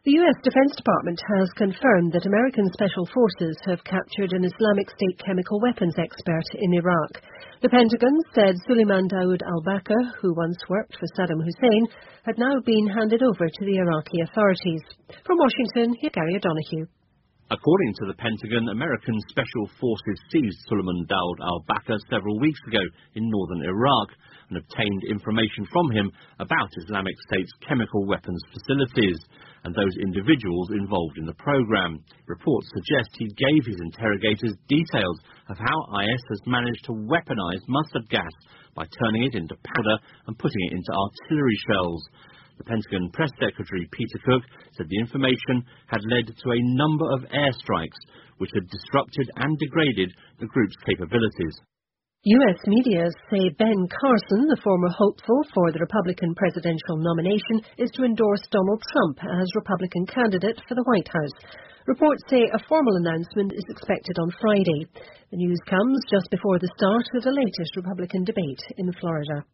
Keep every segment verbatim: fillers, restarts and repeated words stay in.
The U S Defense Department has confirmed that American special forces have captured an Islamic State chemical weapons expert in Iraq. The Pentagon said Suleiman Daoud al-Bakr, who once worked for Saddam Hussein, had now been handed over to the Iraqi authorities. From Washington, here's Gary O'Donoghue. According to the Pentagon, American special forces seized Suleiman Daoud al-Bakr several weeks ago in northern Iraq and obtained information from him about Islamic State's chemical weapons facilities and those individuals involved in the program. Reports suggest he gave his interrogators details of how I S has managed to weaponize mustard gas by turning it into powder and putting it into artillery shells. The Pentagon Press Secretary Peter Cook said the information had led to a number of airstrikes which had disrupted and degraded the group's capabilities. U S media say Ben Carson, the former hopeful for the Republican presidential nomination, is to endorse Donald Trump as Republican candidate for the White House. Reports say a formal announcement is expected on Friday. The news comes just before the start of the latest Republican debate in Florida.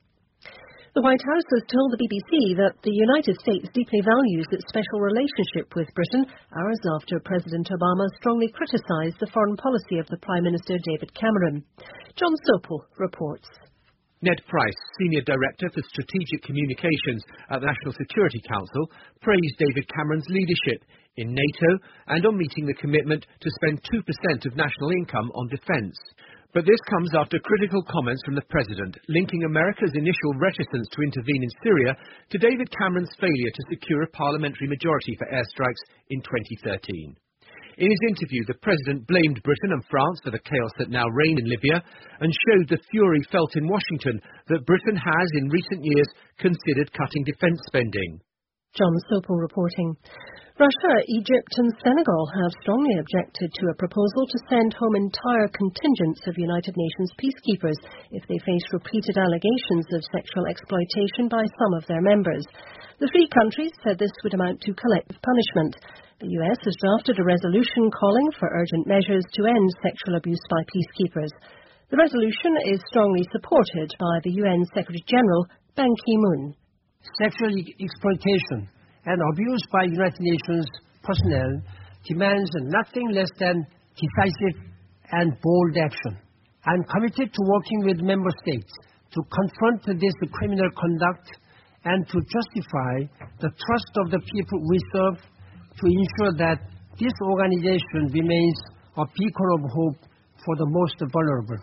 The White House has told the B B C that the United States deeply values its special relationship with Britain, hours after President Obama strongly criticised the foreign policy of the Prime Minister David Cameron. John Sopel reports. Ned Price, Senior Director for Strategic Communications at the National Security Council, praised David Cameron's leadership in NATO and on meeting the commitment to spend two percent of national income on defence. But this comes after critical comments from the President, linking America's initial reticence to intervene in Syria to David Cameron's failure to secure a parliamentary majority for airstrikes in twenty thirteen. In his interview, the President blamed Britain and France for the chaos that now reign in Libya and showed the fury felt in Washington that Britain has in recent years considered cutting defence spending. John Sopel reporting. Russia, Egypt and Senegal have strongly objected to a proposal to send home entire contingents of United Nations peacekeepers if they face repeated allegations of sexual exploitation by some of their members. The three countries said this would amount to collective punishment. The U S has drafted a resolution calling for urgent measures to end sexual abuse by peacekeepers. The resolution is strongly supported by the U N Secretary-General Ban Ki-moon. Sexual exploitation and abuse by United Nations personnel demands nothing less than decisive and bold action. I am committed to working with member states to confront this criminal conduct and to justify the trust of the people we serve, to ensure that this organization remains a beacon of hope for the most vulnerable.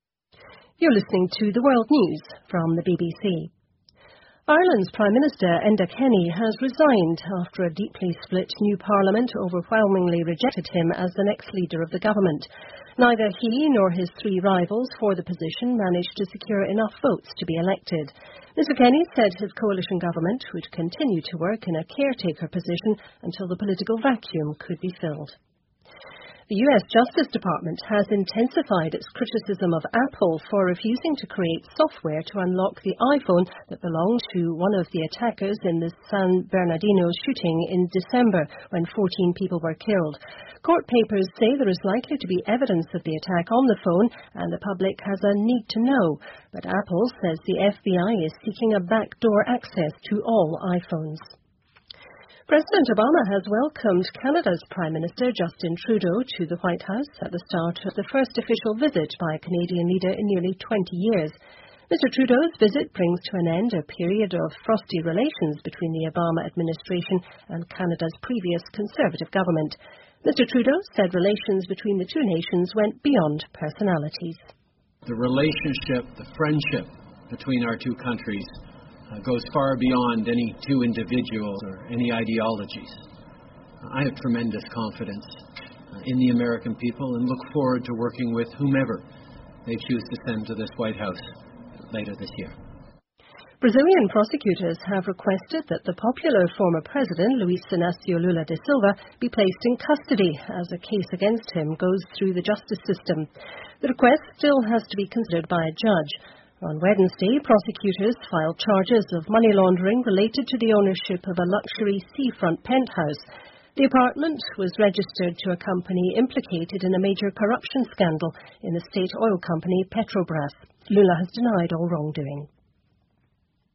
You're listening to the World News from the B B C. Ireland's Prime Minister Enda Kenny has resigned after a deeply split new parliament overwhelmingly rejected him as the next leader of the government. Neither he nor his three rivals for the position managed to secure enough votes to be elected. Mister Kenny said his coalition government would continue to work in a caretaker position until the political vacuum could be filled. The U S Justice Department has intensified its criticism of Apple for refusing to create software to unlock the iPhone that belonged to one of the attackers in the San Bernardino shooting in December when fourteen people were killed. Court papers say there is likely to be evidence of the attack on the phone and the public has a need to know. But Apple says the F B I is seeking a backdoor access to all iPhones. President Obama has welcomed Canada's Prime Minister Justin Trudeau to the White House at the start of the first official visit by a Canadian leader in nearly twenty years. Mister Trudeau's visit brings to an end a period of frosty relations between the Obama administration and Canada's previous Conservative government. Mister Trudeau said relations between the two nations went beyond personalities. The relationship, the friendship between our two countries Uh, goes far beyond any two individuals or any ideologies. I have tremendous confidence uh, in the American people and look forward to working with whomever they choose to send to this White House later this year. Brazilian prosecutors have requested that the popular former president, Luiz Inácio Lula da Silva, be placed in custody as a case against him goes through the justice system. The request still has to be considered by a judge. On Wednesday, prosecutors filed charges of money laundering related to the ownership of a luxury seafront penthouse. The apartment was registered to a company implicated in a major corruption scandal in the state oil company Petrobras. Lula has denied all wrongdoing.